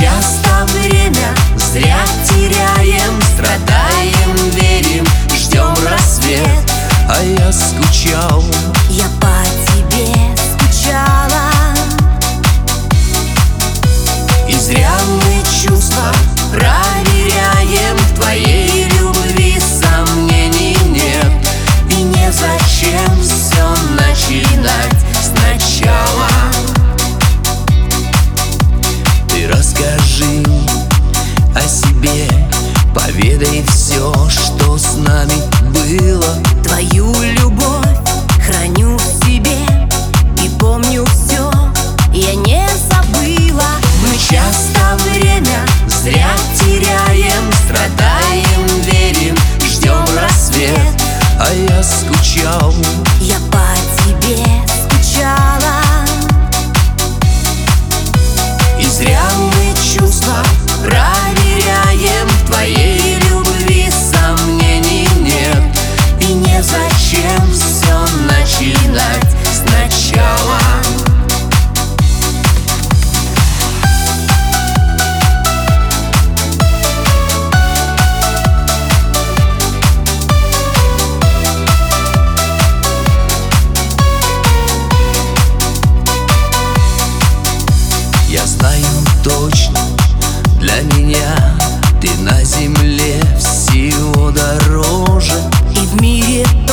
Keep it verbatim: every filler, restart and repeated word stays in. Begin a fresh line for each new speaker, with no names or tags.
часто время зря теряем, страдаем, верим, ждем рассвет.
А я скучал,
я по тебе скучала. И зря мы чувства проверяем, в твоей любви сомнений нет. И незачем все начинать сначала.
ты расскажи о себе, поведай все, что с нами было.
Твою любовь храню в себе и помню все, я не забыла. Мы часто время зря теряем, страдаем, верим, ждем рассвет.
А я скучал,
я по тебе скучала. И зря мы чувства проверяем, в твоей любви сомнений нет. И незачем все начинать сначала.
я знаю точно, для меня ты на земле всего дороже.
И в мире